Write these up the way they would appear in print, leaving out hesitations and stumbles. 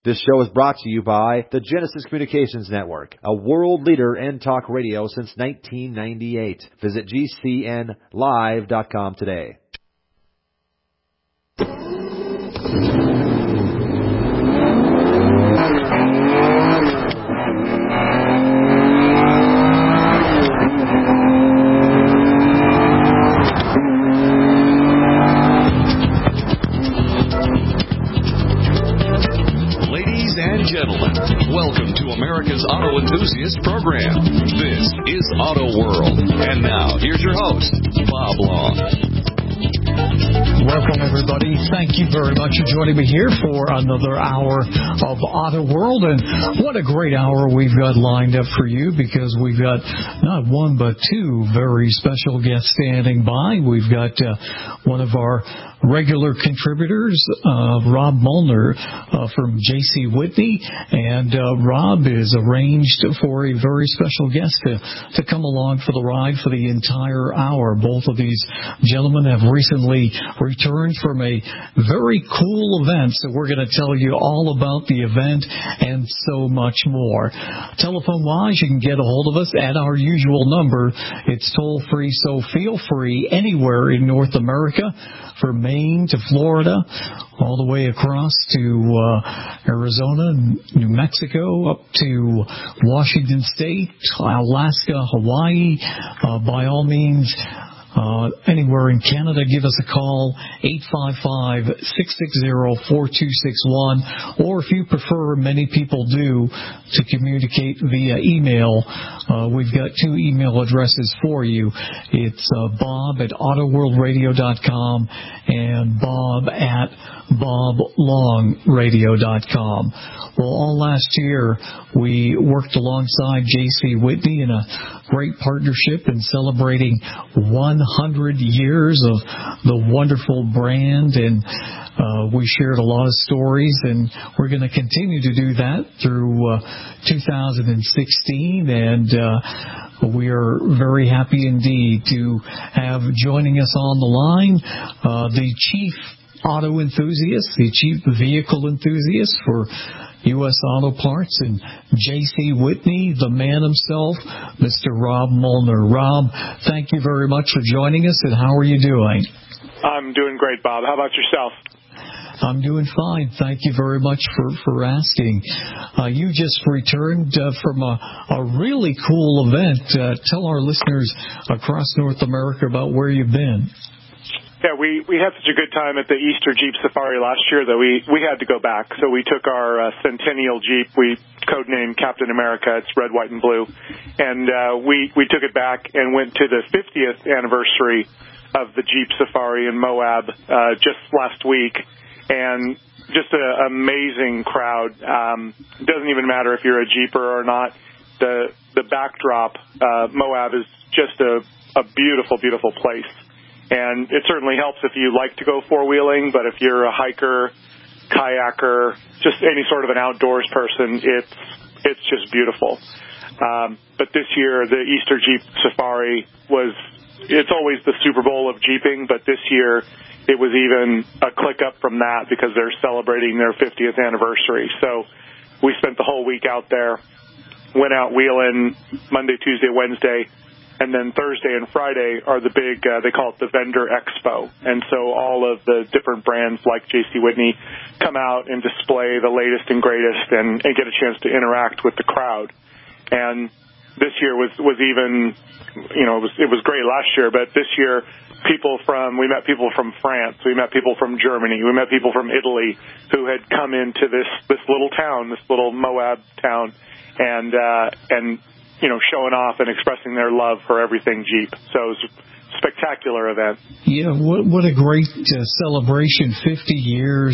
This show is brought to you by the Genesis Communications Network, a world leader in talk radio since 1998. Visit GCNlive.com today. Welcome to America's Auto Enthusiast Program. This is Auto World. And now, here's your host, Bob Long. Welcome, everybody. Thank you very much for joining me here for another hour of Auto World. And what a great hour we've got lined up for you, because we've got not one but two very special guests standing by. We've got one of our regular contributors, Rob Molnar from J.C. Whitney, and Rob is arranged for a very special guest to come along for the ride for the entire hour. Both of these gentlemen have recently returned from a very cool event, so we're going to tell you all about the event and so much more. Telephone-wise, you can get a hold of us at our usual number. It's toll-free, so feel free anywhere in North America, from Maine to Florida, all the way across to Arizona, New Mexico, up to Washington State, Alaska, Hawaii. By all means, anywhere in Canada, give us a call, 855-660-4261, or if you prefer, many people do, to communicate via email. We've got two email addresses for you. It's Bob at AutoWorldRadio.com and Bob at BobLongRadio.com. Well, all last year, we worked alongside J.C. Whitney in a great partnership in celebrating 100 years of the wonderful brand, and we shared a lot of stories, and we're going to continue to do that through 2016, and we are very happy indeed to have joining us on the line the chief auto enthusiast, the chief vehicle enthusiast for U.S. Auto Parts, and J.C. Whitney, the man himself, Mr. Rob Molnar. Rob, thank you very much for joining us, and how are you doing? I'm doing great, Bob. How about yourself? I'm doing fine. Thank you very much for asking. You just returned from a really cool event. Tell our listeners across North America about where you've been. Yeah, we had such a good time at the Easter Jeep Safari last year that we had to go back. So we took our Centennial Jeep, we codenamed Captain America, it's red, white, and blue, and we took it back and went to the 50th anniversary of the Jeep Safari in Moab just last week, and just an amazing crowd. It doesn't even matter if you're a Jeeper or not. The backdrop, Moab, is just a beautiful, beautiful place. And it certainly helps if you like to go four-wheeling, but if you're a hiker, kayaker, just any sort of an outdoors person, it's just beautiful. But this year, the Easter Jeep Safari it's always the Super Bowl of Jeeping, but this year it was even a click up from that because they're celebrating their 50th anniversary. So we spent the whole week out there, went out wheeling Monday, Tuesday, Wednesday, and then Thursday and Friday are the big, they call it the Vendor Expo. And so all of the different brands like J.C. Whitney come out and display the latest and greatest and get a chance to interact with the crowd. And this year was even, it was great last year, but this year we met people from France, we met people from Germany, we met people from Italy who had come into this little town, this little Moab town, and showing off and expressing their love for everything Jeep. So it was a spectacular event. Yeah, what a great celebration, 50 years.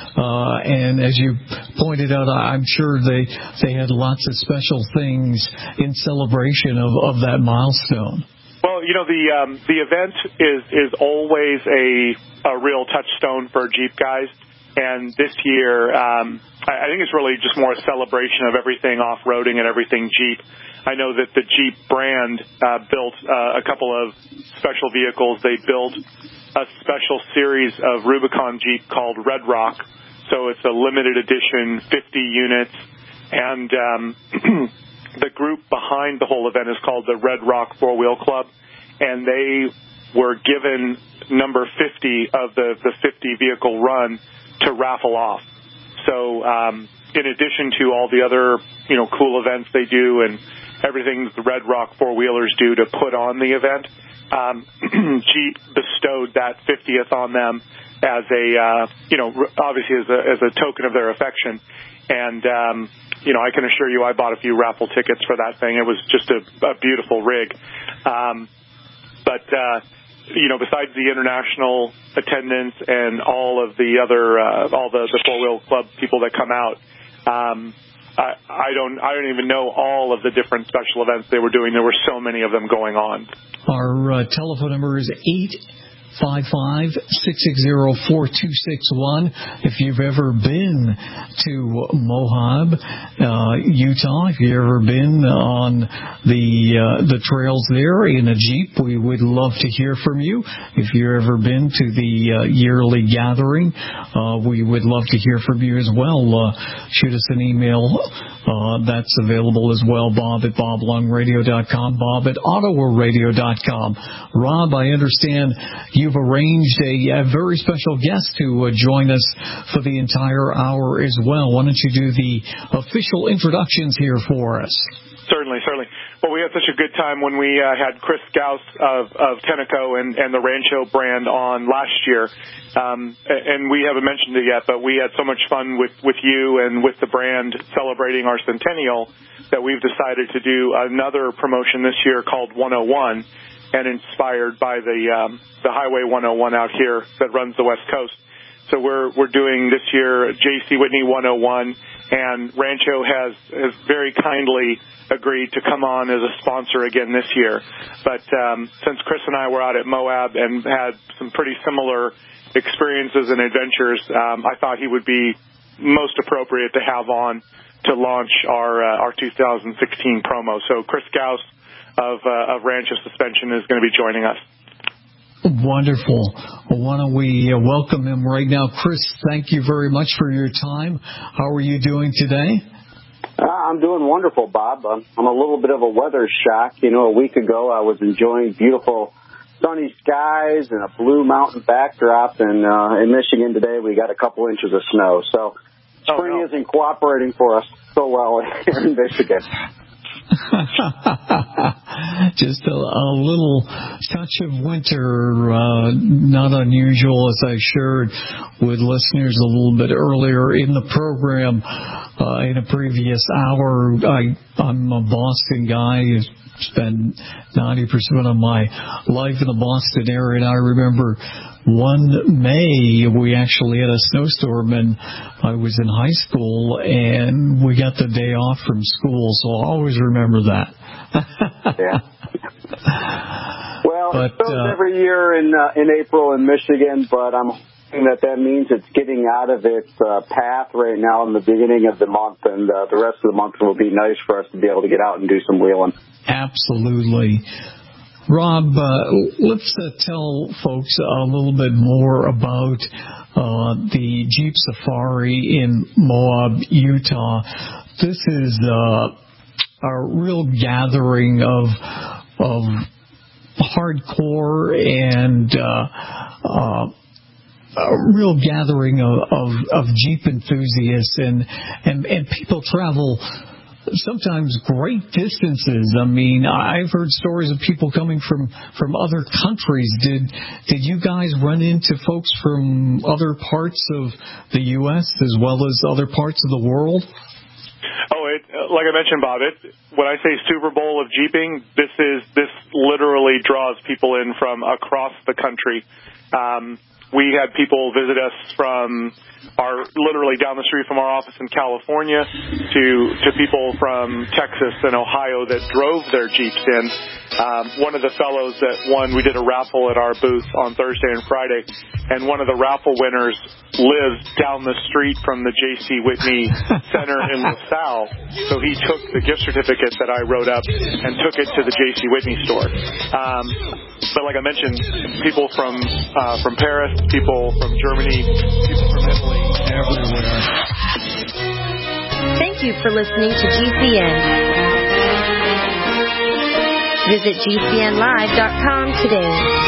And as you pointed out, I'm sure they had lots of special things in celebration of that milestone. Well, the event is always a real touchstone for Jeep guys. And this year, I think it's really just more a celebration of everything off-roading and everything Jeep. I know that the Jeep brand built a couple of special vehicles. They built a special series of Rubicon Jeep called Red Rock, So it's a limited edition, 50 units. And the group behind the whole event is called the Red Rock Four-Wheel Club. And they were given number 50 of the 50 vehicle run to raffle off. So in addition to all the other, cool events they do and everything the Red Rock four-wheelers do to put on the event, Jeep bestowed that 50th on them as a, obviously as a token of their affection. And, I can assure you I bought a few raffle tickets for that thing. It was just a beautiful rig. Besides the international attendance and all of the other, all the four-wheel club people that come out, I don't even know all of the different special events they were doing. There were so many of them going on. Our telephone number is 855-660-4261. If you've ever been to Moab, Utah, if you've ever been on the trails there in a Jeep, we would love to hear from you. If you've ever been to the yearly gathering, we would love to hear from you as well. Shoot us an email. That's available as well. Bob at boblongradio.com, Bob at ottawarradio.com. Rob, I understand you've arranged a very special guest to join us for the entire hour as well. Why don't you do the official introductions here for us? Certainly. Well, we had such a good time when we had Chris Gauss of Tenneco and the Rancho brand on last year. And we haven't mentioned it yet, but we had so much fun with you and with the brand celebrating our centennial that we've decided to do another promotion this year called 101, and inspired by the Highway 101 out here that runs the West Coast. So we're doing this year J.C. Whitney 101, and Rancho has very kindly agreed to come on as a sponsor again this year. But since Chris and I were out at Moab and had some pretty similar experiences and adventures, I thought he would be most appropriate to have on to launch our 2016 promo. So Chris Gauss of Rancho Suspension is going to be joining us. Wonderful. Well, why don't we welcome him right now. Chris, thank you very much for your time. How are you doing today? I'm doing wonderful, Bob. I'm a little bit of a weather shock. A week ago I was enjoying beautiful sunny skies and a blue mountain backdrop, and in Michigan today we got a couple inches of snow. So spring isn't cooperating for us so well here in Michigan. Just a little touch of winter, not unusual, as I shared with listeners a little bit earlier in the program. In a previous hour, I'm a Boston guy. I spent 90% of my life in the Boston area, and I remember one May we actually had a snowstorm, and I was in high school, and we got the day off from school, so I'll always remember that. Yeah. Well, it snows every year in April in Michigan, but I'm hoping that means it's getting out of its path right now in the beginning of the month, and the rest of the month will be nice for us to be able to get out and do some wheeling. Absolutely. Rob, let's tell folks a little bit more about the Jeep Safari in Moab, Utah. This is a real gathering of hardcore and a real gathering of Jeep enthusiasts, and people travel sometimes great distances. I mean, I've heard stories of people coming from other countries. Did you guys run into folks from other parts of the U.S. as well as other parts of the world? Oh, like I mentioned, Bob, when I say Super Bowl of Jeeping, this literally draws people in from across the country. We had people visit us from literally down the street from our office in California to people from Texas and Ohio that drove their Jeeps in. One of the fellows that won, we did a raffle at our booth on Thursday and Friday, and one of the raffle winners lives down the street from the J.C. Whitney Center in LaSalle. So he took the gift certificate that I wrote up and took it to the J.C. Whitney store. But like I mentioned, people from Paris, people from Germany, people from Italy, everywhere. Thank you for listening to GCN. Visit GCNlive.com today.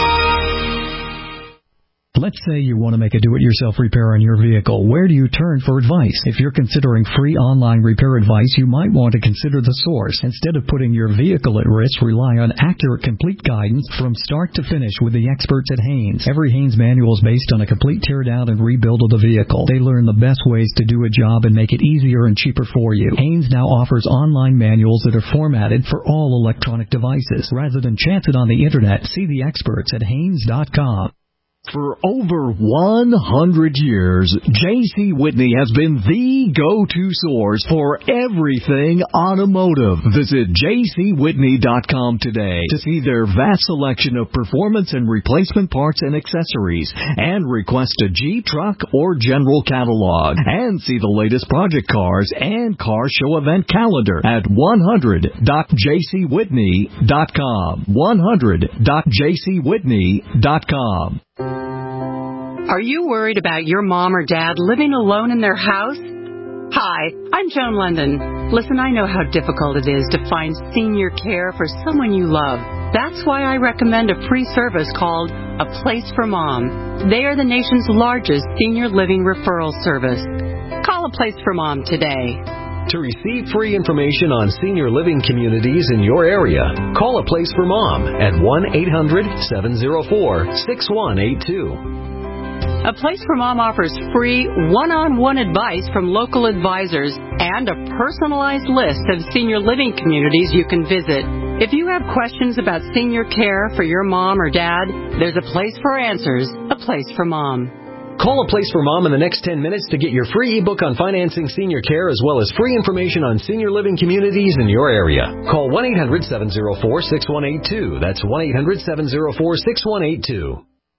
Let's say you want to make a do-it-yourself repair on your vehicle. Where do you turn for advice? If you're considering free online repair advice, you might want to consider The Source. Instead of putting your vehicle at risk, rely on accurate, complete guidance from start to finish with the experts at Haynes. Every Haynes manual is based on a complete tear-down and rebuild of the vehicle. They learn the best ways to do a job and make it easier and cheaper for you. Haynes now offers online manuals that are formatted for all electronic devices. Rather than chance it on the Internet, see the experts at Haynes.com. For over 100 years, J.C. Whitney has been the go-to source for everything automotive. Visit jcwhitney.com today to see their vast selection of performance and replacement parts and accessories, and request a Jeep, truck, or general catalog, and see the latest project cars and car show event calendar at 100.jcwhitney.com. 100.jcwhitney.com. Are you worried about your mom or dad living alone in their house? Hi, I'm Joan London. Listen, I know how difficult it is to find senior care for someone you love. That's why I recommend a free service called A Place for Mom. They are the nation's largest senior living referral service. Call A Place for Mom today. To receive free information on senior living communities in your area, call A Place for Mom at 1-800-704-6182. A Place for Mom offers free one-on-one advice from local advisors and a personalized list of senior living communities you can visit. If you have questions about senior care for your mom or dad, there's a place for answers, A Place for Mom. Call A Place for Mom in the next 10 minutes to get your free ebook on financing senior care as well as free information on senior living communities in your area. Call 1-800-704-6182. That's 1-800-704-6182.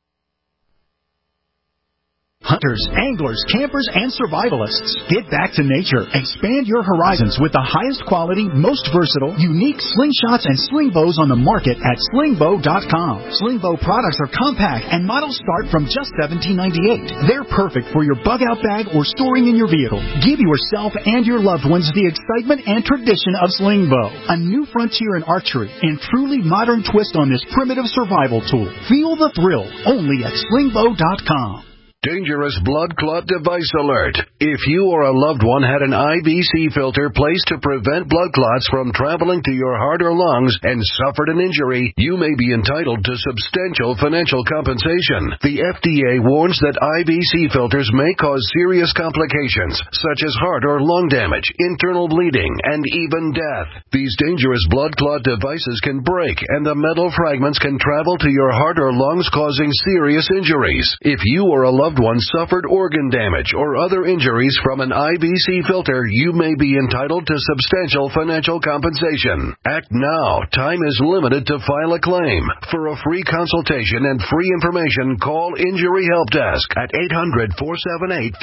Hunters, anglers, campers, and survivalists. Get back to nature. Expand your horizons with the highest quality, most versatile, unique slingshots and sling bows on the market at slingbow.com. Slingbow products are compact and models start from just $17.98. They're perfect for your bug-out bag or storing in your vehicle. Give yourself and your loved ones the excitement and tradition of Slingbow, a new frontier in archery and truly modern twist on this primitive survival tool. Feel the thrill only at slingbow.com. Dangerous blood clot device alert. If you or a loved one had an IVC filter placed to prevent blood clots from traveling to your heart or lungs and suffered an injury, you may be entitled to substantial financial compensation. The FDA warns that IVC filters may cause serious complications, such as heart or lung damage, internal bleeding, and even death. These dangerous blood clot devices can break, and the metal fragments can travel to your heart or lungs, causing serious injuries. If you or a loved one suffered organ damage or other injuries from an IVC filter, you may be entitled to substantial financial compensation. Act now. Time is limited to file a claim. For a free consultation and free information, call Injury Help Desk at 800-478-1507.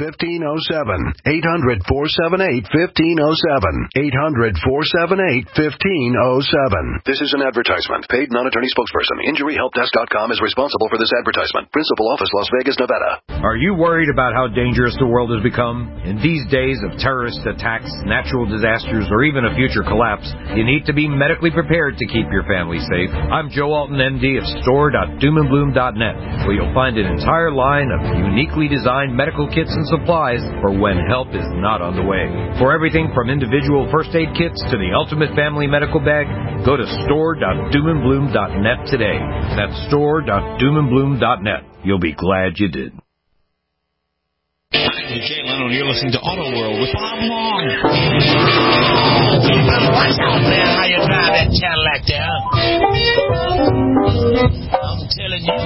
800-478-1507. 800-478-1507. This is an advertisement. Paid non-attorney spokesperson. InjuryHelpDesk.com is responsible for this advertisement. Principal office, Las Vegas, Nevada. Are you worried about how dangerous the world has become? In these days of terrorist attacks, natural disasters, or even a future collapse, you need to be medically prepared to keep your family safe. I'm Joe Alton, MD of store.doomandbloom.net, where you'll find an entire line of uniquely designed medical kits and supplies for when help is not on the way. For everything from individual first aid kits to the ultimate family medical bag, go to store.doomandbloom.net today. That's store.doomandbloom.net. You'll be glad you did. Hi, Jay Leno, and you're listening to Auto World with Bob Long. What's up, man? How you drive that Cadillac there? I'm telling you.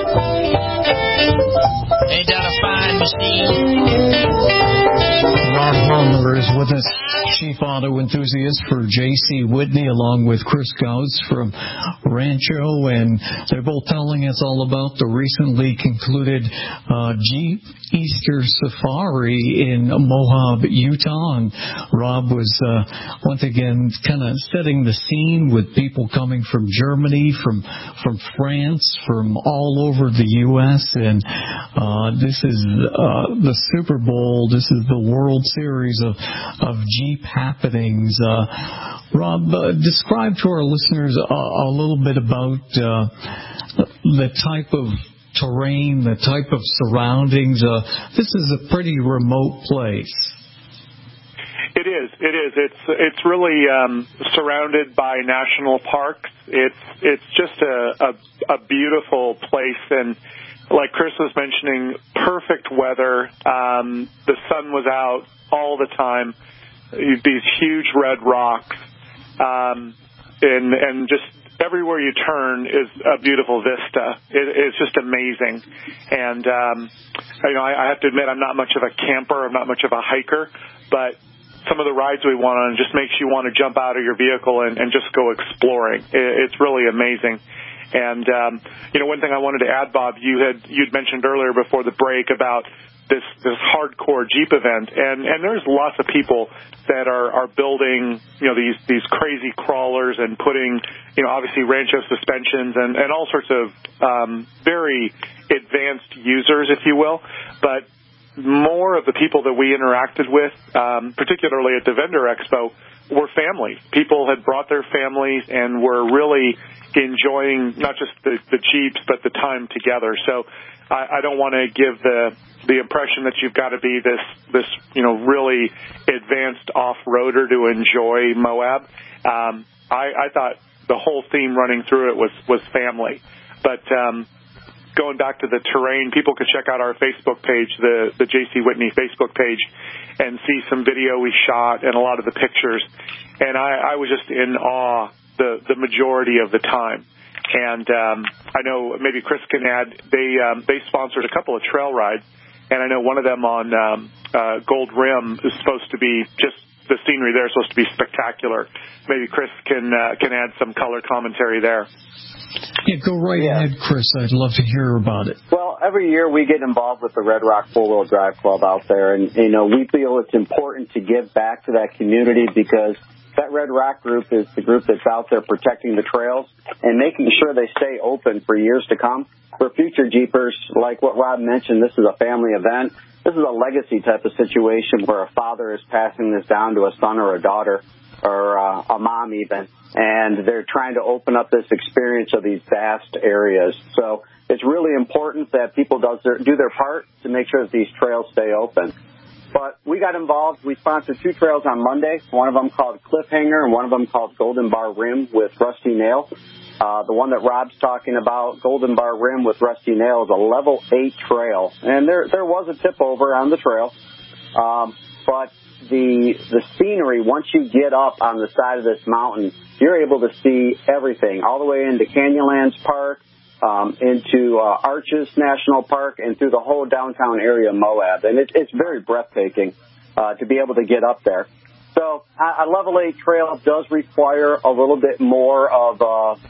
Ain't that a fine machine? Rob Palmer is with us, Chief Auto Enthusiast for J.C. Whitney, along with Chris Gauss from Rancho, and they're both telling us all about the recently concluded Jeep Easter Safari in Moab, Utah. And Rob was once again kind of setting the scene with people coming from Germany, from France, events from all over the U.S., and this is the Super Bowl. This is the World Series of Jeep happenings. Rob, describe to our listeners a little bit about the type of terrain, the type of surroundings. This is a pretty remote place. It is. It's really surrounded by national parks. It's just a beautiful place, and like Chris was mentioning, perfect weather. The sun was out all the time. These huge red rocks, and just everywhere you turn is a beautiful vista. It's just amazing. And I have to admit, I'm not much of a camper. I'm not much of a hiker, but some of the rides we went on just makes you want to jump out of your vehicle and just go exploring. It's really amazing. And one thing I wanted to add, Bob, you'd mentioned earlier before the break about this hardcore Jeep event, and there's lots of people that are building these crazy crawlers and putting obviously Rancho suspensions and all sorts of very advanced users, if you will. But more of the people that we interacted with, particularly at the Vendor Expo, were families. People had brought their families and were really enjoying not just the Jeeps, but the time together. So I don't want to give the impression that you've got to be this really advanced off-roader to enjoy Moab. I thought the whole theme running through it was family. But going back to the terrain, people could check out our Facebook page, the J.C. Whitney Facebook page, and see some video we shot and a lot of the pictures. And I was just in awe the majority of the time. And I know maybe Chris can add, they sponsored a couple of trail rides, and I know one of them on Gold Rim is supposed to be just the scenery there is supposed to be spectacular. Maybe Chris can add some color commentary there. Yeah, go right ahead, Chris. I'd love to hear about it. Well, every year we get involved with the Red Rock Four-Wheel Drive Club out there, and we feel it's important to give back to that community because that Red Rock group is the group that's out there protecting the trails and making sure they stay open for years to come. For future Jeepers, like what Rob mentioned, this is a family event. This is a legacy type of situation where a father is passing this down to a son or a daughter or a mom even, and they're trying to open up this experience of these vast areas. So it's really important that people do their part to make sure that these trails stay open. But we got involved. We sponsored 2 trails on Monday, one of them called Cliffhanger and one of them called Golden Bar Rim with Rusty Nail. The one that Rob's talking about, Golden Bar Rim with Rusty Nail, is a level 8 trail. And there was a tip over on the trail. But the scenery, once you get up on the side of this mountain, you're able to see everything, all the way into Canyonlands Park, into Arches National Park, and through the whole downtown area of Moab. And it's very breathtaking to be able to get up there. So a level 8 trail does require a little bit more of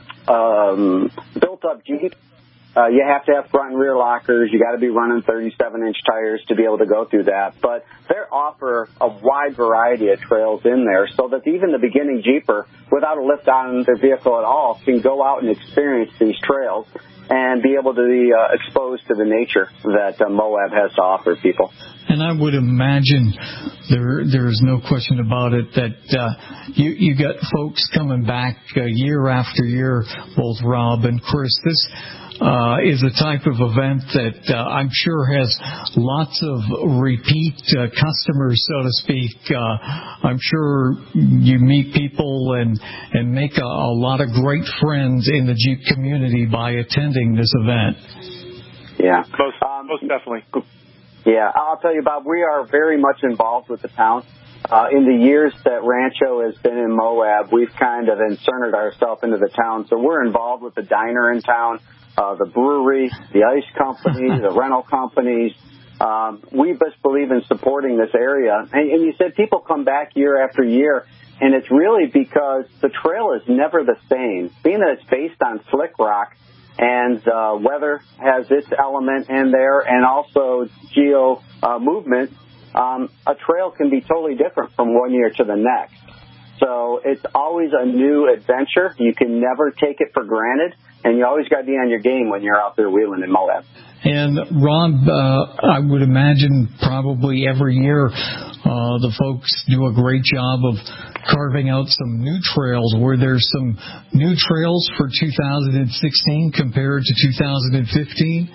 a built-up Jeep. You have to have front and rear lockers. You got to be running 37-inch tires to be able to go through that. But they offer a wide variety of trails in there so that even the beginning Jeeper, without a lift on their vehicle at all, can go out and experience these trails and be able to be exposed to the nature that Moab has to offer people. And I would imagine there's no question about it that you got folks coming back year after year, both Rob and Chris. This is a type of event that I'm sure has lots of repeat customers, so to speak. I'm sure you meet people and make a lot of great friends in the Jeep community by attending this event. Yeah. Most definitely. Yeah, I'll tell you, Bob, we are very much involved with the town. In the years that Rancho has been in Moab, we've kind of inserted ourselves into the town. So we're involved with the diner in town, the brewery, the ice company, the rental companies. We just believe in supporting this area. And you said people come back year after year, and it's really because the trail is never the same. Being that it's based on slick rock, and weather has its element in there, and also geo movement, a trail can be totally different from one year to the next. So it's always a new adventure. You can never take it for granted. and you always got to be on your game when you're out there wheeling in Moab. And Rob, I would imagine probably every year the folks do a great job of carving out some new trails. Were there some new trails for 2016 compared to 2015?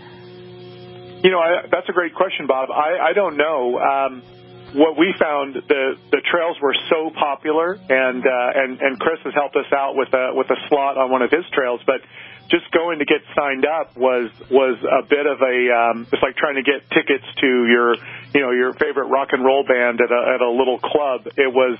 That's a great question, Bob. I don't know. What we found, the trails were so popular, and Chris has helped us out with a slot on one of his trails, but just going to get signed up was a bit of it's like trying to get tickets to your favorite rock and roll band at a little club. It was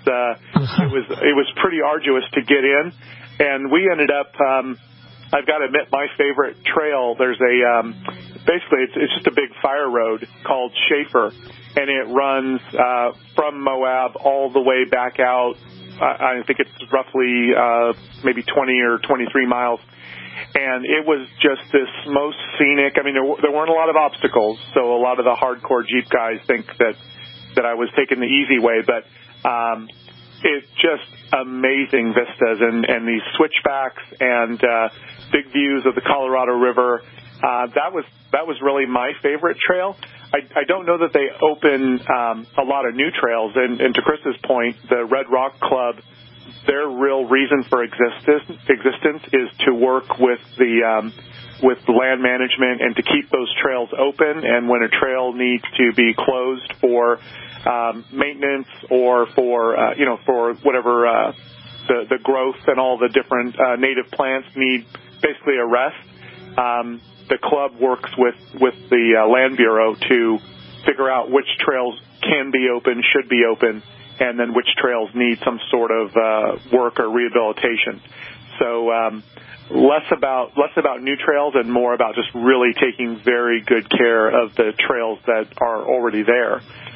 pretty arduous to get in, and we ended up. I've got to admit, my favorite trail. There's basically it's just a big fire road called Schaefer, and it runs from Moab all the way back out. I think it's roughly maybe 20 or 23 miles. And it was just this most scenic. I mean, there weren't a lot of obstacles, so a lot of the hardcore Jeep guys think that I was taking the easy way, but it's just amazing vistas and these switchbacks and big views of the Colorado River. That was really my favorite trail. I don't know that they open a lot of new trails, and to Chris's point, the Red Rock Club, their real reason for existence is to work with the land management and to keep those trails open. And when a trail needs to be closed for maintenance or for whatever the growth and all the different native plants need basically a rest, the club works with the Land Bureau to figure out which trails can be open, should be open, and then which trails need some sort of work or rehabilitation. So less about new trails and more about just really taking very good care of the trails that are already there.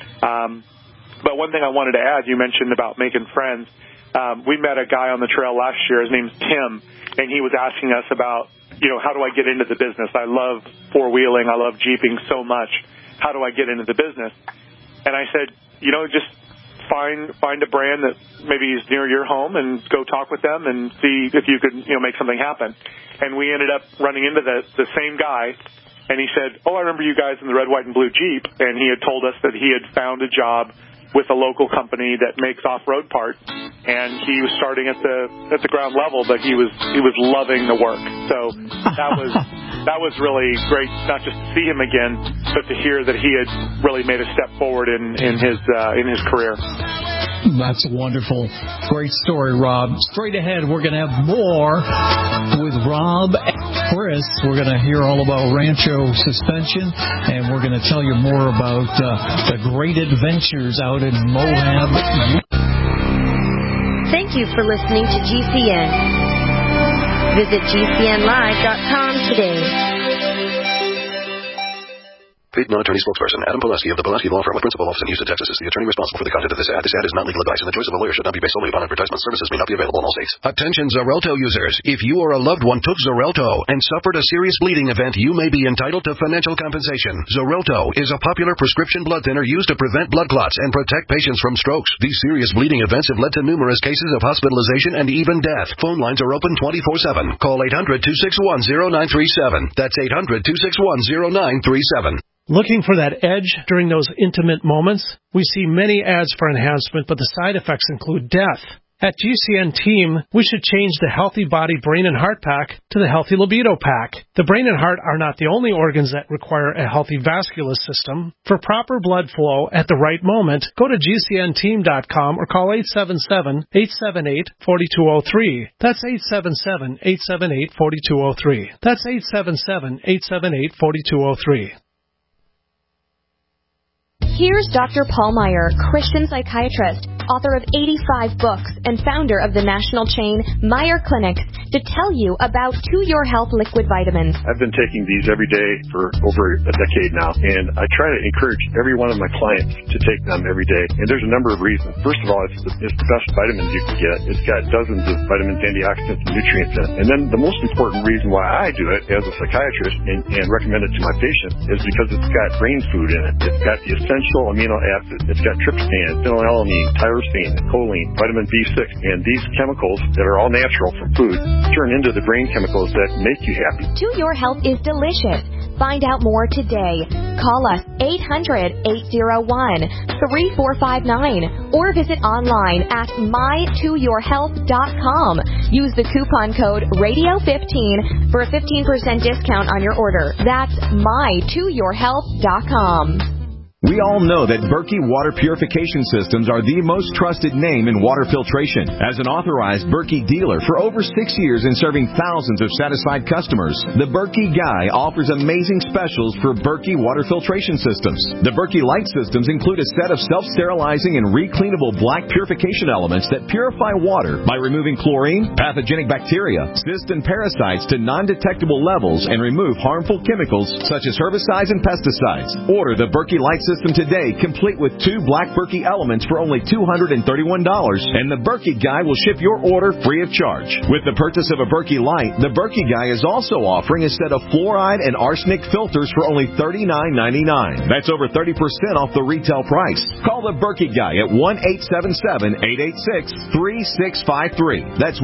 But one thing I wanted to add, you mentioned about making friends. We met a guy on the trail last year. His name's Tim, and he was asking us about, how do I get into the business? I love four-wheeling. I love Jeeping so much. How do I get into the business? And I said, just find a brand that maybe is near your home and go talk with them and see if you could, make something happen. And we ended up running into the same guy, and he said, I remember you guys in the red, white, and blue Jeep. And he had told us that he had found a job with a local company that makes off-road parts, and he was starting at the ground level, but he was loving the work. So that was really great, not just to see him again, but to hear that he had really made a step forward in his career. That's wonderful. Great story, Rob. Straight ahead, we're going to have more with Rob and Chris. We're going to hear all about Rancho Suspension, and we're going to tell you more about the great adventures out in Moab. Thank you for listening to GCN. Visit GCNlive.com today. Paid non-attorney spokesperson Adam Pulaski of the Pulaski Law Firm with principal office in Houston, Texas is the attorney responsible for the content of this ad. This ad is not legal advice, and the choice of a lawyer should not be based solely upon advertisement. Services may not be available in all states. Attention Xarelto users. If you or a loved one took Xarelto and suffered a serious bleeding event, you may be entitled to financial compensation. Xarelto is a popular prescription blood thinner used to prevent blood clots and protect patients from strokes. These serious bleeding events have led to numerous cases of hospitalization and even death. Phone lines are open 24/7. Call 800-261-0937. That's 800-261-0937. Looking for that edge during those intimate moments? We see many ads for enhancement, but the side effects include death. At GCN Team, we should change the Healthy Body, Brain, and Heart Pack to the Healthy Libido Pack. The brain and heart are not the only organs that require a healthy vascular system. For proper blood flow at the right moment, go to GCNteam.com or call 877-878-4203. That's 877-878-4203. That's 877-878-4203. Here's Dr. Paul Meyer, Christian psychiatrist, author of 85 books, and founder of the national chain Meyer Clinics, to tell you about To Your Health liquid vitamins. I've been taking these every day for over a decade now, and I try to encourage every one of my clients to take them every day. And there's a number of reasons. First of all, it's the best vitamins you can get. It's got dozens of vitamins, antioxidants, and nutrients in it. And then the most important reason why I do it as a psychiatrist and recommend it to my patients is because it's got brain food in it. It's got the essential amino acids. It's got tryptophan, phenylalanine, tyrosine, choline, vitamin B6, and these chemicals that are all natural from food turn into the brain chemicals that make you happy. To Your Health is delicious. Find out more today. Call us 800-801-3459 or visit online at mytoyourhealth.com. Use the coupon code RADIO15 for a 15% discount on your order. That's mytoyourhealth.com. We all know that Berkey Water Purification Systems are the most trusted name in water filtration. As an authorized Berkey dealer for over 6 years and serving thousands of satisfied customers, the Berkey Guy offers amazing specials for Berkey Water Filtration Systems. The Berkey Light Systems include a set of self-sterilizing and recleanable black purification elements that purify water by removing chlorine, pathogenic bacteria, cysts, and parasites to non-detectable levels and remove harmful chemicals such as herbicides and pesticides. Order the Berkey Light System today, complete with 2 black Berkey elements for only $231, and the Berkey Guy will ship your order free of charge. With the purchase of a Berkey Light, the Berkey Guy is also offering a set of fluoride and arsenic filters for only $39.99. That's over 30% off the retail price. Call the Berkey Guy at 1-877-886-3653. That's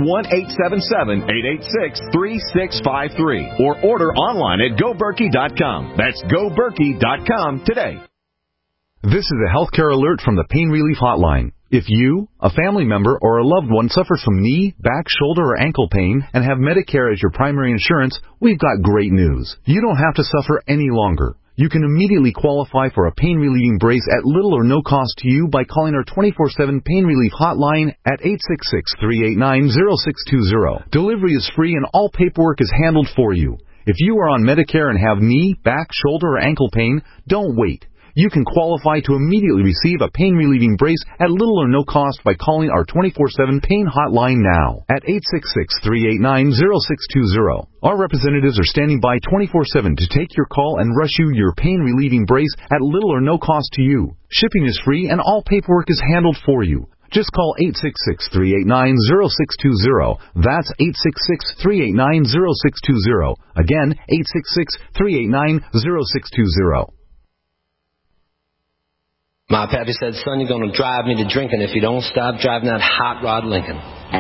1-877-886-3653. Or order online at GoBerkey.com. That's GoBerkey.com today. This is a healthcare alert from the Pain Relief Hotline. If you, a family member, or a loved one suffers from knee, back, shoulder, or ankle pain and have Medicare as your primary insurance, we've got great news. You don't have to suffer any longer. You can immediately qualify for a pain-relieving brace at little or no cost to you by calling our 24/7 Pain Relief Hotline at 866-389-0620. Delivery is free and all paperwork is handled for you. If you are on Medicare and have knee, back, shoulder, or ankle pain, don't wait. You can qualify to immediately receive a pain-relieving brace at little or no cost by calling our 24/7 Pain Hotline now at 866-389-0620. Our representatives are standing by 24/7 to take your call and rush you your pain-relieving brace at little or no cost to you. Shipping is free and all paperwork is handled for you. Just call 866-389-0620. That's 866-389-0620. Again, 866-389-0620. My pappy said, son, you're going to drive me to drinking if you don't stop driving that hot rod Lincoln.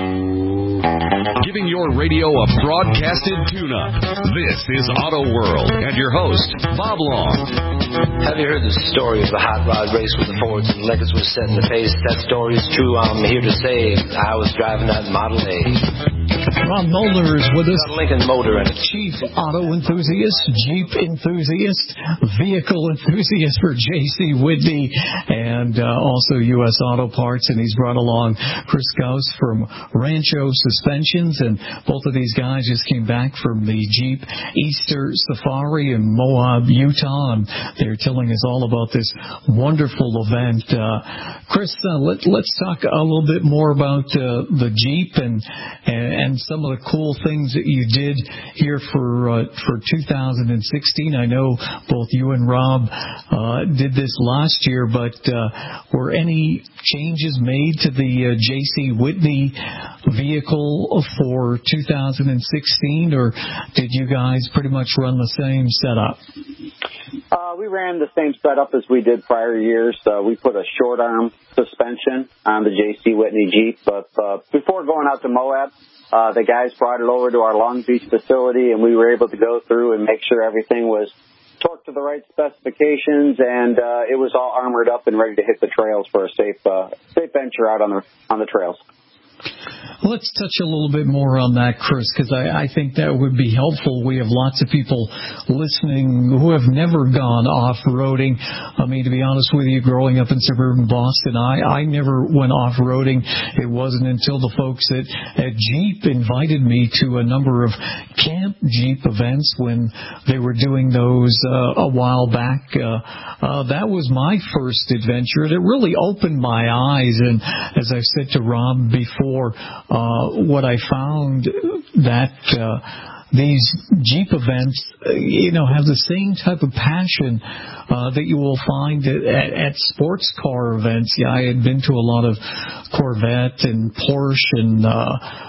Giving your radio a broadcasted tune-up. This is Auto World and your host, Bob Long. Have you heard the story of the hot rod race with the Fords and Lincolns was setting the pace? That story is true. I'm here to say I was driving that Model A. Rob Mulder is with us. Lincoln motor and Chief Auto Enthusiast, Jeep Enthusiast, Vehicle Enthusiast for J.C. Whitney, and also U.S. Auto Parts. And he's brought along Chris Gauss from Rancho Suspensions. And both of these guys just came back from the Jeep Easter Safari in Moab, Utah. And they're telling us all about this wonderful event. Chris, let's talk a little bit more about the Jeep and some of the cool things that you did here for 2016. I know both you and Rob did this last year, but were any changes made to the J.C. Whitney vehicle for 2016, or did you guys pretty much run the same setup? We ran the same setup as we did prior years. We put a short arm suspension on the J.C. Whitney Jeep, but before going out to Moab, the guys brought it over to our Long Beach facility, and we were able to go through and make sure everything was torqued to the right specifications, and it was all armored up and ready to hit the trails for a safe venture out on the trails. Let's touch a little bit more on that, Chris, because I think that would be helpful. We have lots of people listening who have never gone off-roading. I mean, to be honest with you, growing up in suburban Boston, I never went off-roading. It wasn't until the folks at Jeep invited me to a number of Camp Jeep events when they were doing those a while back. That was my first adventure, and it really opened my eyes. And as I said to Rob before, what I found that these Jeep events, have the same type of passion that you will find at sports car events. Yeah, I had been to a lot of Corvette and Porsche and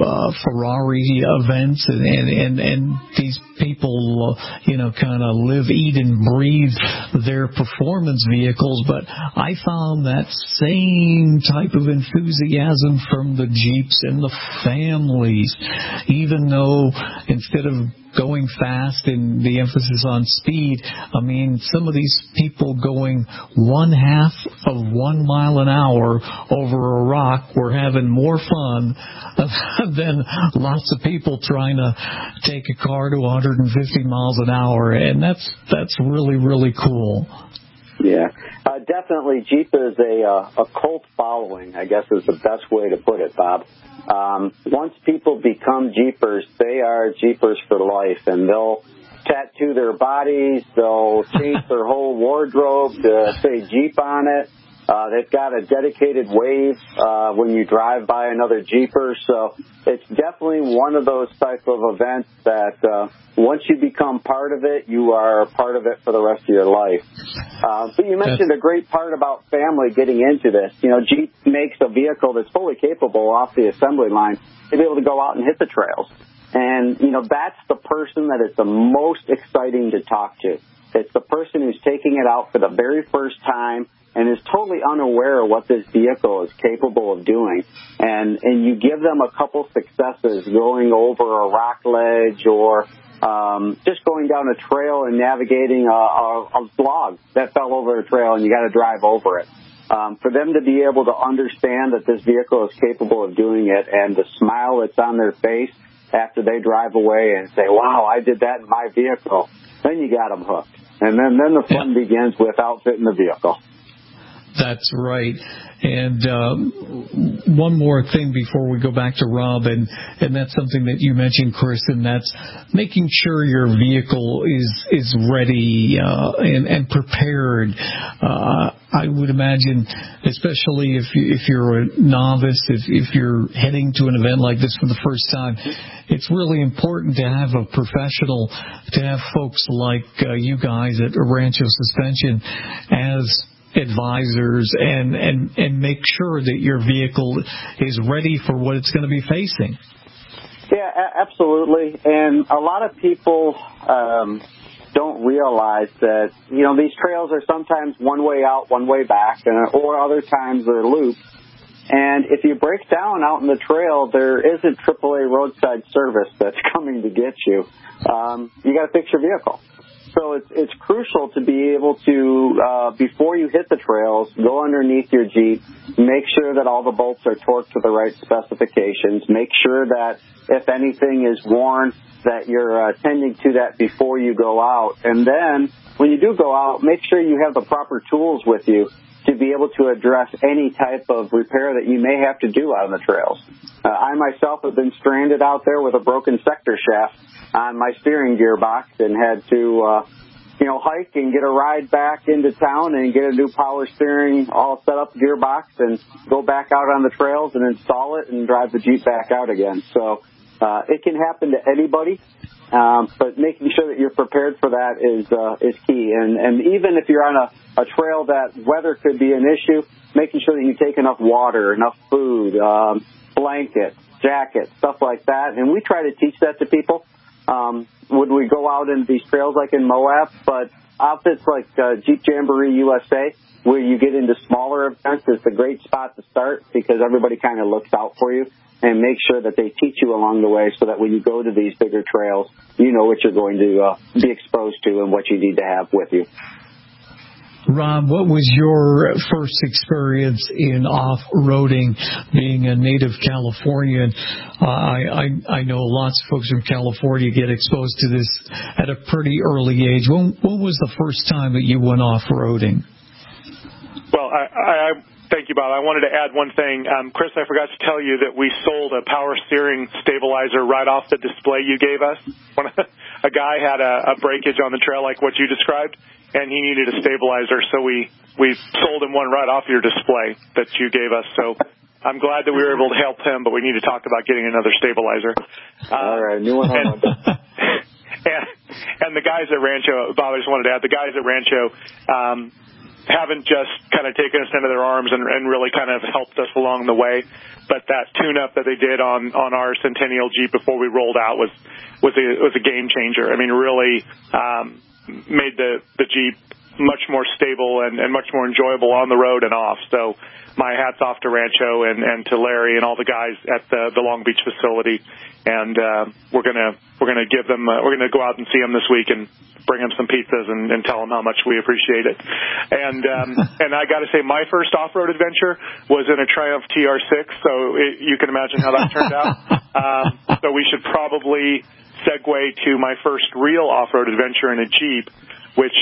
Ferrari events, and these people, kind of live, eat, and breathe their performance vehicles. But I found that same type of enthusiasm from the Jeeps and the families, even though instead of going fast and the emphasis on speed, I mean, some of these people going 1/2 of 1 mile an hour over a rock were having more fun than lots of people trying to take a car to 150 miles an hour, and that's really, really cool. Yeah, definitely. Jeep is a cult following, I guess is the best way to put it, Bob. Once people become Jeepers, they are Jeepers for life, and they'll tattoo their bodies, they'll change their whole wardrobe to say Jeep on it. They've got a dedicated wave when you drive by another Jeeper, so it's definitely one of those type of events that once you become part of it, you are part of it for the rest of your life. But you mentioned a great part about family getting into this. Jeep makes a vehicle that's fully capable off the assembly line to be able to go out and hit the trails. And, that's the person that is the most exciting to talk to. It's the person who's taking it out for the very first time and is totally unaware of what this vehicle is capable of doing. And you give them a couple successes going over a rock ledge or just going down a trail and navigating a log that fell over a trail and you got to drive over it. For them to be able to understand that this vehicle is capable of doing it and the smile that's on their face after they drive away and say, wow, I did that in my vehicle, then you got them hooked. And then the fun begins with outfitting the vehicle. That's right. And one more thing before we go back to Rob, and that's something that you mentioned, Chris, and that's making sure your vehicle is ready and prepared. I would imagine, especially if you're a novice, if you're heading to an event like this for the first time, it's really important to have a professional, to have folks like you guys at Rancho Suspension as advisors and make sure that your vehicle is ready for what it's going to be facing. Yeah, absolutely. And a lot of people don't realize that, these trails are sometimes one way out, one way back, or other times they're looped. And if you break down out in the trail, there isn't AAA roadside service that's coming to get you. You got to fix your vehicle. So it's crucial to be able to, before you hit the trails, go underneath your Jeep, make sure that all the bolts are torqued to the right specifications, make sure that if anything is worn, that you're attending to that before you go out. And then when you do go out, make sure you have the proper tools with you to be able to address any type of repair that you may have to do out on the trails. I myself have been stranded out there with a broken sector shaft on my steering gearbox and had to, hike and get a ride back into town and get a new power steering, all set up gearbox, and go back out on the trails and install it and drive the Jeep back out again. So it can happen to anybody, but making sure that you're prepared for that is key. And even if you're on a trail that weather could be an issue, making sure that you take enough water, enough food, blankets, jackets, stuff like that. And we try to teach that to people when we go out into these trails like in Moab. But outfits like Jeep Jamboree USA, where you get into smaller events, is a great spot to start because everybody kind of looks out for you and make sure that they teach you along the way so that when you go to these bigger trails, you know what you're going to be exposed to and what you need to have with you. Rob, what was your first experience in off-roading, being a native Californian? I know lots of folks from California get exposed to this at a pretty early age. When was the first time that you went off-roading? Well, I thank you, Bob. I wanted to add one thing. Chris, I forgot to tell you that we sold a power steering stabilizer right off the display you gave us. A guy had a breakage on the trail like what you described, and he needed a stabilizer, so we sold him one right off your display that you gave us. So I'm glad that we were able to help him, but we need to talk about getting another stabilizer. All right, new one. And the guys at Rancho, Bob, I just wanted to add, the guys at Rancho, haven't just kind of taken us into their arms and really kind of helped us along the way, but that tune-up that they did on our Centennial Jeep before we rolled out was a game changer. I mean, really made the Jeep much more stable and much more enjoyable on the road and off. So my hat's off to Rancho and to Larry and all the guys at the Long Beach facility. And we're gonna give them we're gonna go out and see them this week and bring them some pizzas and tell them how much we appreciate it. And I got to say, my first off-road adventure was in a Triumph TR6, so you can imagine how that turned out. So we should probably segue to my first real off-road adventure in a Jeep, which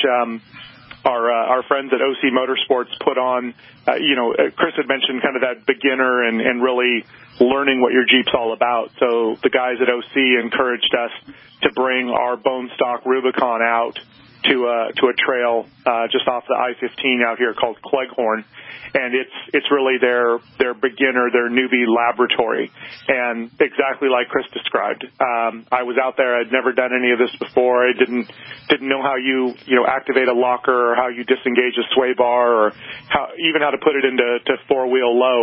our friends at OC Motorsports put on. Chris had mentioned kind of that beginner and really learning what your Jeep's all about. So the guys at OC encouraged us to bring our bone stock Rubicon out to a trail just off the I-15 out here called Cleghorn, and it's really their beginner, their newbie laboratory, and exactly like Chris described. I was out there; I'd never done any of this before. I didn't know how you activate a locker or how you disengage a sway bar or how to put it into four-wheel low.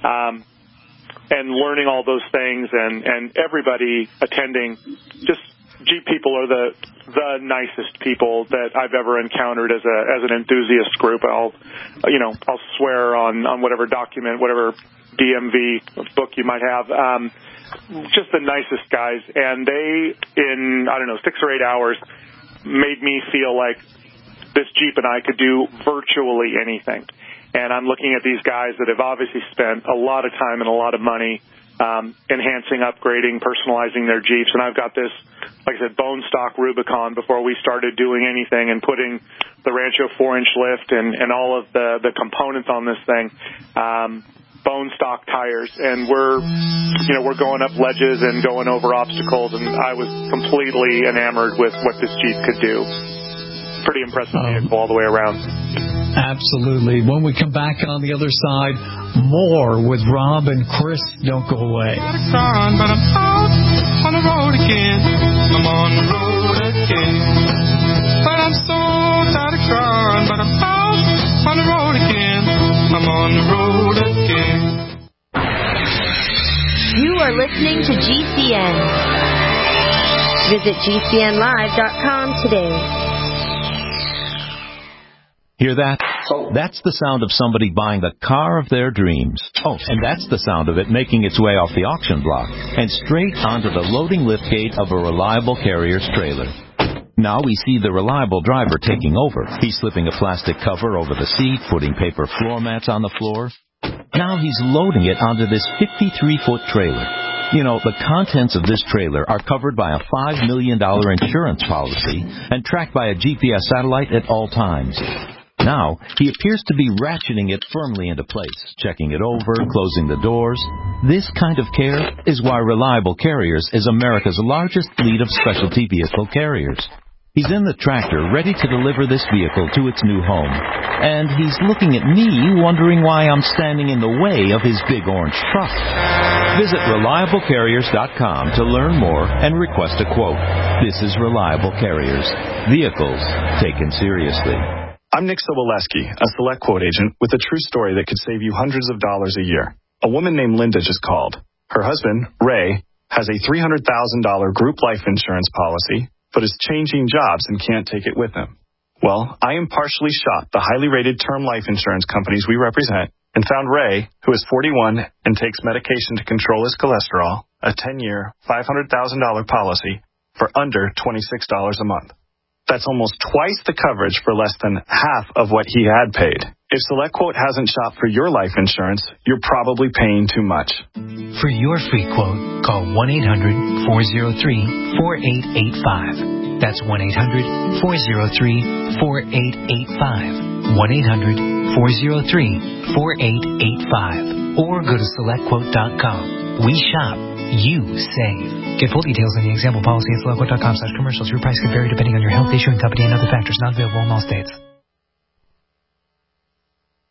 And learning all those things, and everybody attending, just Jeep people are the nicest people that I've ever encountered as an enthusiast group. I'll swear on whatever document, whatever DMV book you might have. Just the nicest guys, and they in 6 or 8 hours made me feel like this Jeep and I could do virtually anything. And I'm looking at these guys that have obviously spent a lot of time and a lot of money enhancing, upgrading, personalizing their Jeeps. And I've got this, like I said, bone stock Rubicon before we started doing anything and putting the Rancho 4-inch lift and all of the components on this thing, bone stock tires. And we're going up ledges and going over obstacles. And I was completely enamored with what this Jeep could do. Pretty impressive vehicle all the way around. Absolutely. When we come back on the other side, more with Rob and Chris. Don't go away. But I'm out on the road again. I'm on the road again. But I'm so tired of crying. But I'm out on the road again. I'm on the road again. You are listening to GCN. Visit GCNlive.com today. Hear that? That's the sound of somebody buying the car of their dreams. Oh, and that's the sound of it making its way off the auction block and straight onto the loading liftgate of a Reliable Carrier's trailer. Now we see the Reliable driver taking over. He's slipping a plastic cover over the seat, putting paper floor mats on the floor. Now he's loading it onto this 53-foot trailer. The contents of this trailer are covered by a $5 million insurance policy and tracked by a GPS satellite at all times. Now, he appears to be ratcheting it firmly into place, checking it over, closing the doors. This kind of care is why Reliable Carriers is America's largest fleet of specialty vehicle carriers. He's in the tractor, ready to deliver this vehicle to its new home. And he's looking at me, wondering why I'm standing in the way of his big orange truck. Visit ReliableCarriers.com to learn more and request a quote. This is Reliable Carriers. Vehicles taken seriously. I'm Nick Soboleski, a Select Quote agent with a true story that could save you hundreds of dollars a year. A woman named Linda just called. Her husband, Ray, has a $300,000 group life insurance policy, but is changing jobs and can't take it with him. Well, I impartially shopped the highly rated term life insurance companies we represent and found Ray, who is 41 and takes medication to control his cholesterol, a 10-year, $500,000 policy for under $26 a month. That's almost twice the coverage for less than half of what he had paid. If SelectQuote hasn't shopped for your life insurance, you're probably paying too much. For your free quote, call 1-800-403-4885. That's 1-800-403-4885. 1-800-403-4885. Or go to SelectQuote.com. We shop. You save. Get full details on the example policy at SelectQuote.com/commercials. Your price can vary depending on your health, issuing company, and other factors not available in all states.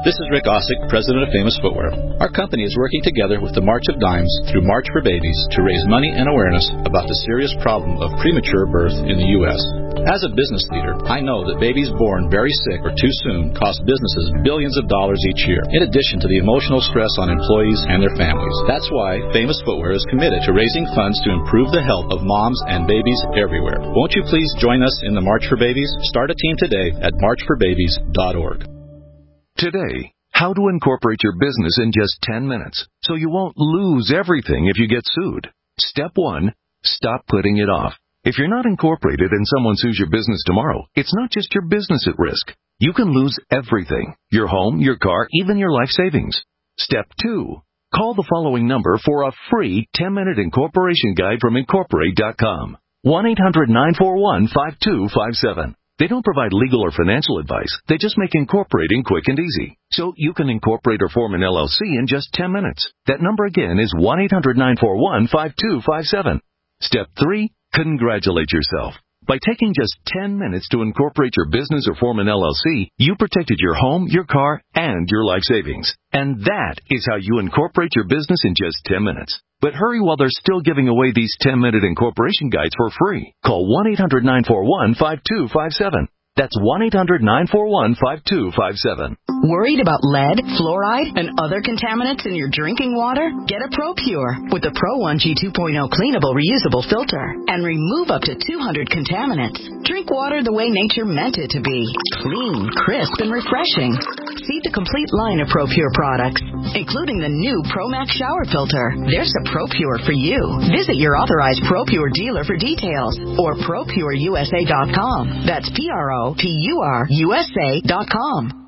This is Rick Ossick, president of Famous Footwear. Our company is working together with the March of Dimes through March for Babies to raise money and awareness about the serious problem of premature birth in the U.S. As a business leader, I know that babies born very sick or too soon cost businesses billions of dollars each year, in addition to the emotional stress on employees and their families. That's why Famous Footwear is committed to raising funds to improve the health of moms and babies everywhere. Won't you please join us in the March for Babies? Start a team today at marchforbabies.org. Today, how to incorporate your business in just 10 minutes so you won't lose everything if you get sued. Step 1, stop putting it off. If you're not incorporated and someone sues your business tomorrow, it's not just your business at risk. You can lose everything: your home, your car, even your life savings. Step 2, call the following number for a free 10-minute incorporation guide from Incorporate.com. 1-800-941-5257. They don't provide legal or financial advice. They just make incorporating quick and easy. So you can incorporate or form an LLC in just 10 minutes. That number again is 1-800-941-5257. Step 3, congratulate yourself. By taking just 10 minutes to incorporate your business or form an LLC, you protected your home, your car, and your life savings. And that is how you incorporate your business in just 10 minutes. But hurry while they're still giving away these 10-minute incorporation guides for free. Call 1-800-941-5257. That's 1-800-941-5257. Worried about lead, fluoride, and other contaminants in your drinking water? Get a ProPure with the Pro 1G 2.0 cleanable reusable filter and remove up to 200 contaminants. Drink water the way nature meant it to be: clean, crisp, and refreshing. See the complete line of ProPure products, including the new ProMax shower filter. There's a ProPure for you. Visit your authorized ProPure dealer for details or ProPureUSA.com. That's ProPureUSA.com.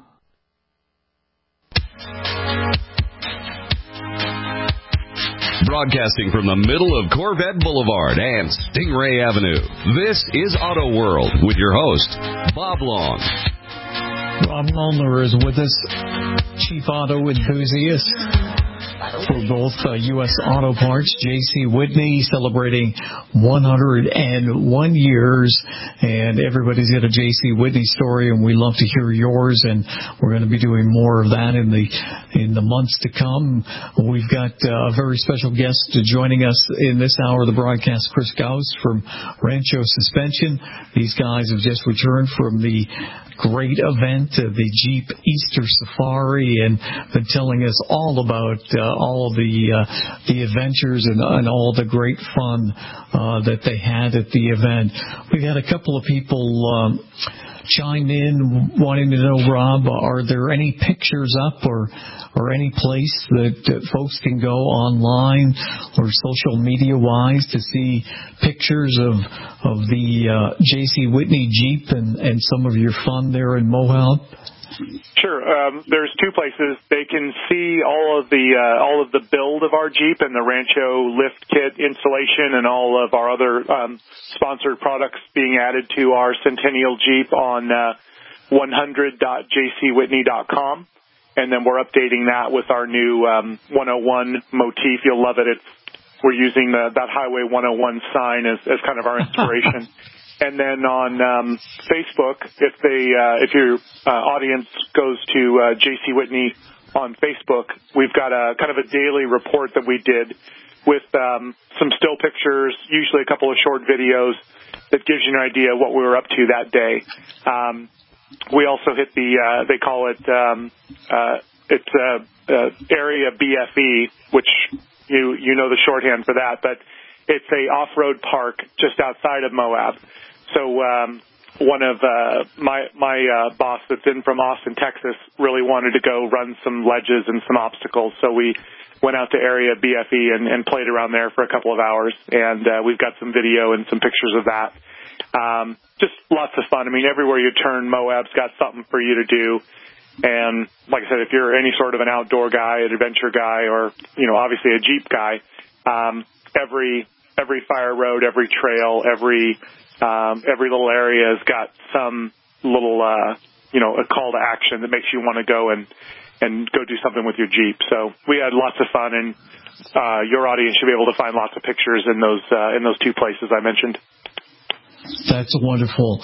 Broadcasting from the middle of Corvette Boulevard and Stingray Avenue, this is Auto World with your host, Bob Long. Bob Mullner is with us, chief auto enthusiast for both U.S. Auto Parts. J.C. Whitney celebrating 101 years, and everybody's got a J.C. Whitney story, and we love to hear yours, and we're going to be doing more of that in the months to come. We've got a very special guest joining us in this hour of the broadcast, Chris Gauss from Rancho Suspension. These guys have just returned from the great event, the Jeep Easter Safari, and been telling us all about all of the adventures and all the great fun that they had at the event. We've had a couple of people chime in wanting to know, Rob, are there any pictures up or any place that folks can go online or social media-wise to see pictures of the J.C. Whitney Jeep and some of your fun there in Moab? Sure. There's two places. They can see all of the build of our Jeep and the Rancho lift kit installation and all of our other sponsored products being added to our Centennial Jeep on 100.jcwhitney.com. And then we're updating that with our new 101 motif. You'll love it. We're using that Highway 101 sign as kind of our inspiration. And then on Facebook, if your audience goes to J.C. Whitney on Facebook, we've got a kind of a daily report that we did with some still pictures, usually a couple of short videos that gives you an idea of what we were up to that day. We also hit they call it, it's Area BFE, which you know the shorthand for that, but it's a off-road park just outside of Moab. So one of my boss that's in from Austin, Texas, really wanted to go run some ledges and some obstacles. So we went out to Area BFE and played around there for a couple of hours. And we've got some video and some pictures of that. Just lots of fun. I mean, everywhere you turn, Moab's got something for you to do. And like I said, if you're any sort of an outdoor guy, an adventure guy, or, obviously a Jeep guy, every fire road, every trail, every little area has got some little, a call to action that makes you want to go and go do something with your Jeep. So we had lots of fun, and your audience should be able to find lots of pictures in those two places I mentioned. That's wonderful.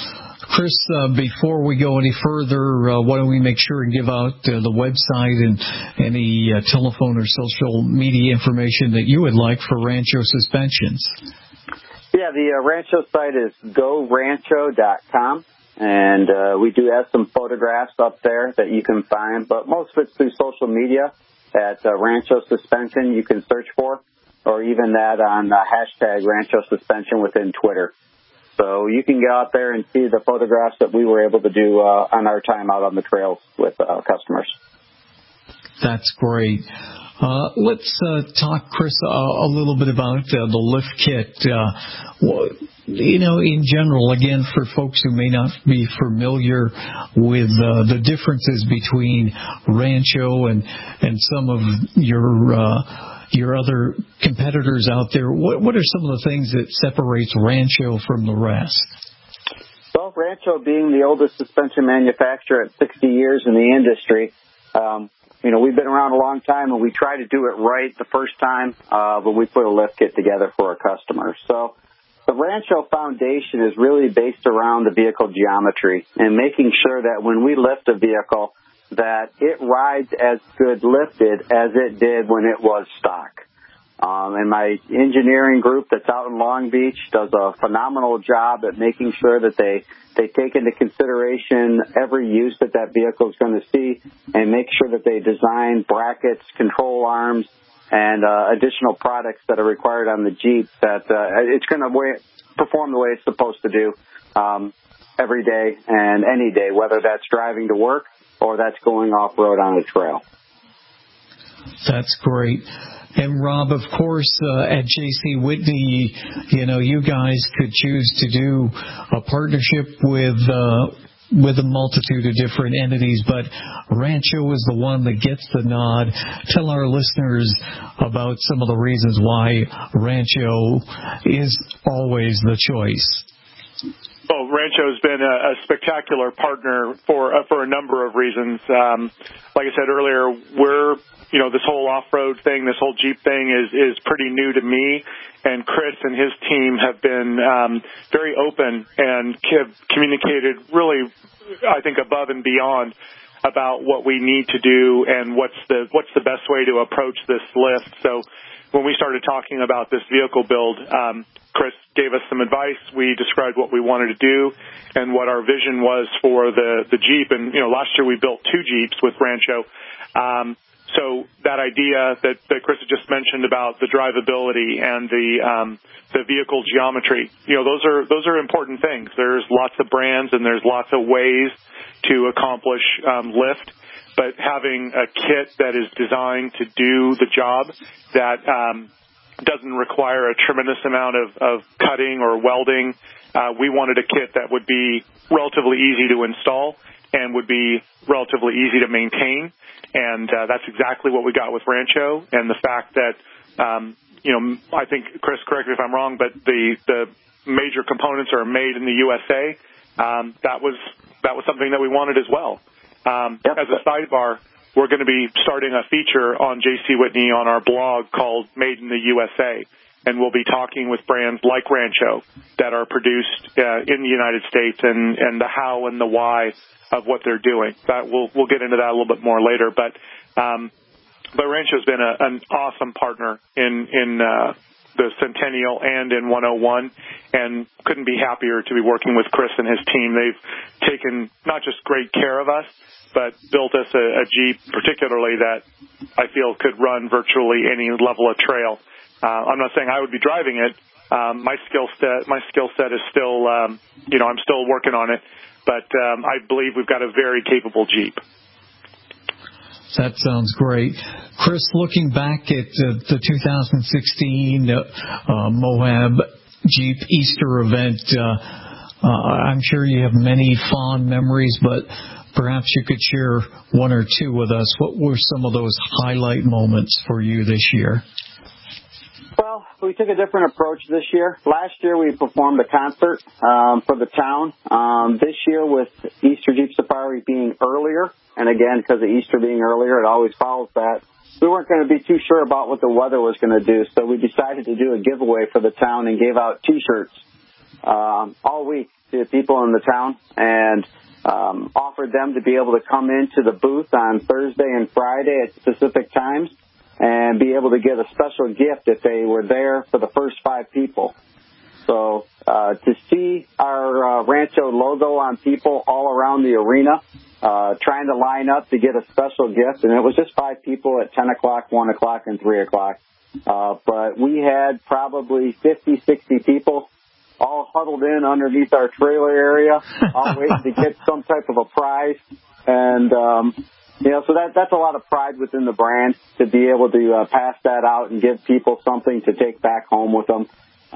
Chris, before we go any further, why don't we make sure and give out the website and any telephone or social media information that you would like for Rancho Suspensions? Yeah, the Rancho site is GoRancho.com, and we do have some photographs up there that you can find, but most of it's through social media at Rancho Suspension you can search for, or even that on hashtag Rancho Suspension within Twitter. So you can go out there and see the photographs that we were able to do on our time out on the trails with customers. That's great. Let's talk, Chris, a little bit about the lift kit. In general, again, for folks who may not be familiar with the differences between Rancho and some of your other competitors out there, what are some of the things that separates Rancho from the rest? Well, Rancho being the oldest suspension manufacturer at 60 years in the industry, we've been around a long time, and we try to do it right the first time when we put a lift kit together for a customer. So the Rancho foundation is really based around the vehicle geometry and making sure that when we lift a vehicle, that it rides as good lifted as it did when it was stock. And my engineering group that's out in Long Beach does a phenomenal job at making sure that they take into consideration every use that vehicle is going to see and make sure that they design brackets, control arms, and additional products that are required on the Jeep that it's going to perform the way it's supposed to do every day and any day, whether that's driving to work or that's going off-road on a trail. That's great. And Rob, of course, at J.C. Whitney, you guys could choose to do a partnership with a multitude of different entities, but Rancho is the one that gets the nod. Tell our listeners about some of the reasons why Rancho is always the choice. Well, Rancho's been a spectacular partner for a number of reasons. Like I said earlier, we're this whole off-road thing, this whole Jeep thing is pretty new to me, and Chris and his team have been very open and have communicated really, I think, above and beyond about what we need to do and what's the best way to approach this lift. So when we started talking about this vehicle build, Chris gave us some advice. We described what we wanted to do and what our vision was for the Jeep. And, last year we built 2 Jeeps with Rancho. So that idea that Chris had just mentioned about the drivability and the vehicle geometry, those are important things. There's lots of brands and there's lots of ways to accomplish lift, but having a kit that is designed to do the job that doesn't require a tremendous amount of cutting or welding. We wanted a kit that would be relatively easy to install and would be relatively easy to maintain. And that's exactly what we got with Rancho. And the fact that, I think, Chris, correct me if I'm wrong, but the major components are made in the USA. That was something that we wanted as well. As a sidebar, we're going to be starting a feature on J.C. Whitney on our blog called Made in the USA, and we'll be talking with brands like Rancho that are produced in the United States and the how and the why of what they're doing. We'll get into that a little bit more later, but Rancho's been an awesome partner in the Centennial and in 101, and couldn't be happier to be working with Chris and his team. They've taken not just great care of us, but built us a Jeep, particularly that I feel could run virtually any level of trail. I'm not saying I would be driving it. My skill set is still, I'm still working on it, but I believe we've got a very capable Jeep. That sounds great. Chris, looking back at the 2016 Moab Jeep Easter event, I'm sure you have many fond memories, but perhaps you could share one or two with us. What were some of those highlight moments for you this year? Well, we took a different approach this year. Last year we performed a concert for the town. This year with Easter Jeep Safari being earlier, and again, because of Easter being earlier, it always follows that, we weren't going to be too sure about what the weather was going to do, so we decided to do a giveaway for the town and gave out T-shirts all week to people in the town and offered them to be able to come into the booth on Thursday and Friday at specific times and be able to get a special gift if they were there for the first 5 people. So to see our Rancho logo on people all around the arena trying to line up to get a special gift, and it was just 5 people at 10 o'clock, 1 o'clock, and 3 o'clock. But we had probably 50, 60 people all huddled in underneath our trailer area, all waiting to get some type of a prize. And, so that's a lot of pride within the brand to be able to pass that out and give people something to take back home with them.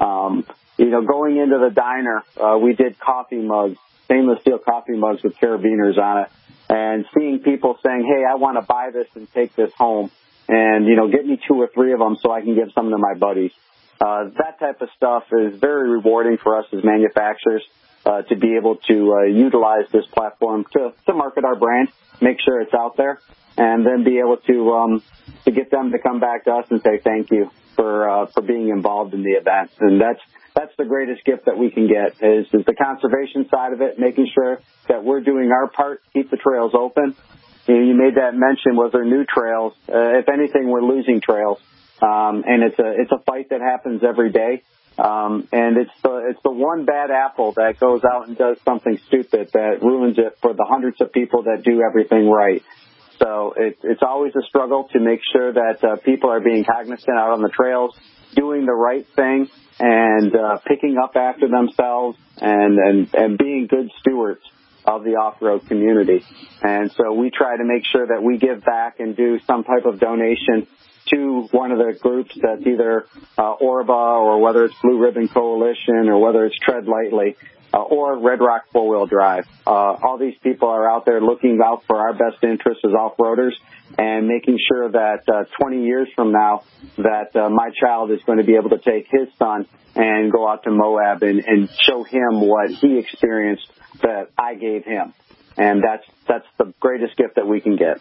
Going into the diner, we did coffee mugs, stainless steel coffee mugs with carabiners on it, and seeing people saying, hey, I want to buy this and take this home, and, get me 2 or 3 of them so I can give some to my buddies. That type of stuff is very rewarding for us as manufacturers to be able to utilize this platform to market our brand, make sure it's out there, and then be able to get them to come back to us and say thank you for being involved in the event. And that's the greatest gift that we can get is the conservation side of it, making sure that we're doing our part, keep the trails open. You made that mention, was there new trails? If anything, we're losing trails. And it's a fight that happens every day. And it's the one bad apple that goes out and does something stupid that ruins it for the hundreds of people that do everything right. So it's always a struggle to make sure that people are being cognizant out on the trails, doing the right thing, and picking up after themselves and being good stewards of the off-road community. And so we try to make sure that we give back and do some type of donation to one of the groups that's either Orba or whether it's Blue Ribbon Coalition or whether it's Tread Lightly or Red Rock 4-Wheel Drive. All these people are out there looking out for our best interests as off-roaders and making sure that 20 years from now that my child is going to be able to take his son and go out to Moab and show him what he experienced that I gave him. And that's the greatest gift that we can get.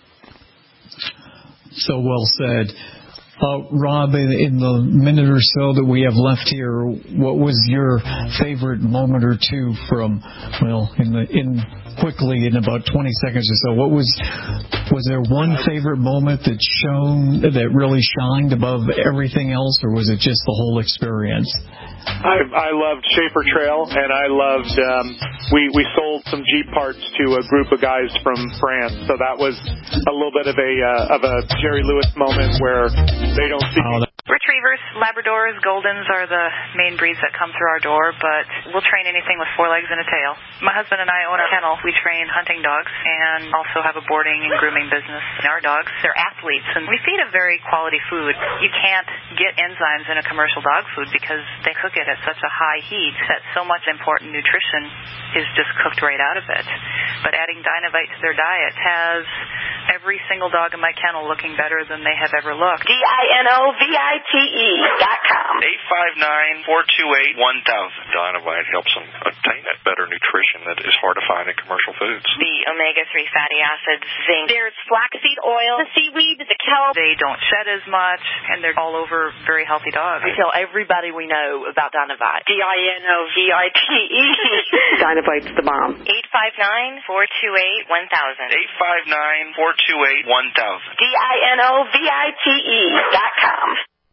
So well said. Rob, in the minute or so that we have left here, what was your favorite moment or two from, quickly in about 20 seconds or so, was there one favorite moment that really shined above everything else, or was it just the whole experience? I loved Schaefer Trail, and I loved we sold some Jeep parts to a group of guys from France, so that was a little bit of a Jerry Lewis moment where they don't see. Retrievers, Labradors, Goldens are the main breeds that come through our door, but we'll train anything with 4 legs and a tail. My husband and I own a kennel. We train hunting dogs and also have a boarding and grooming business. And our dogs, they're athletes, and we feed a very quality food. You can't get enzymes in a commercial dog food because they cook it at such a high heat that so much important nutrition is just cooked right out of it. But adding Dynovite to their diet has every single dog in my kennel looking better than they have ever looked. DINOVITE.com. 859-428-1000. Dynovite helps them obtain that better nutrition that is hard to find in commercial foods. The omega-3 fatty acids, zinc. There's flaxseed oil, the seaweed, the kelp. They don't shed as much, and they're all over very healthy dogs. We tell everybody we know about Dynovite. DINOVITE. Dynovite's the bomb. 859-428-1000. 859-428-1000. DINOVITE.com.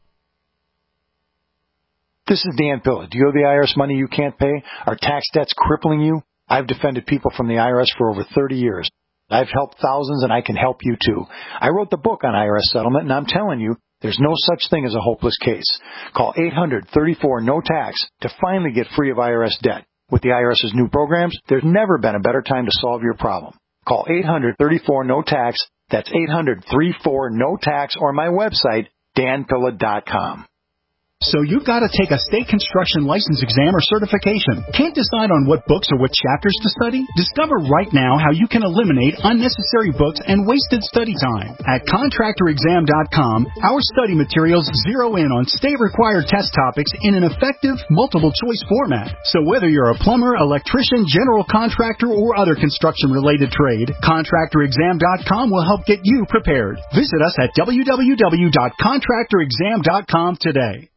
This is Dan Pilla. Do you owe the IRS money you can't pay? Are tax debts crippling you? I've defended people from the IRS for over 30 years. I've helped thousands, and I can help you too. I wrote the book on IRS settlement, and I'm telling you, there's no such thing as a hopeless case. Call 800-34-NO-TAX to finally get free of IRS debt. With the IRS's new programs, there's never been a better time to solve your problem. Call 800-34-NO-TAX. That's 800-34-NO-TAX, or my website, danpilla.com. So you've got to take a state construction license exam or certification. Can't decide on what books or what chapters to study? Discover right now how you can eliminate unnecessary books and wasted study time. At contractorexam.com, our study materials zero in on state-required test topics in an effective, multiple-choice format. So whether you're a plumber, electrician, general contractor, or other construction-related trade, contractorexam.com will help get you prepared. Visit us at www.contractorexam.com today.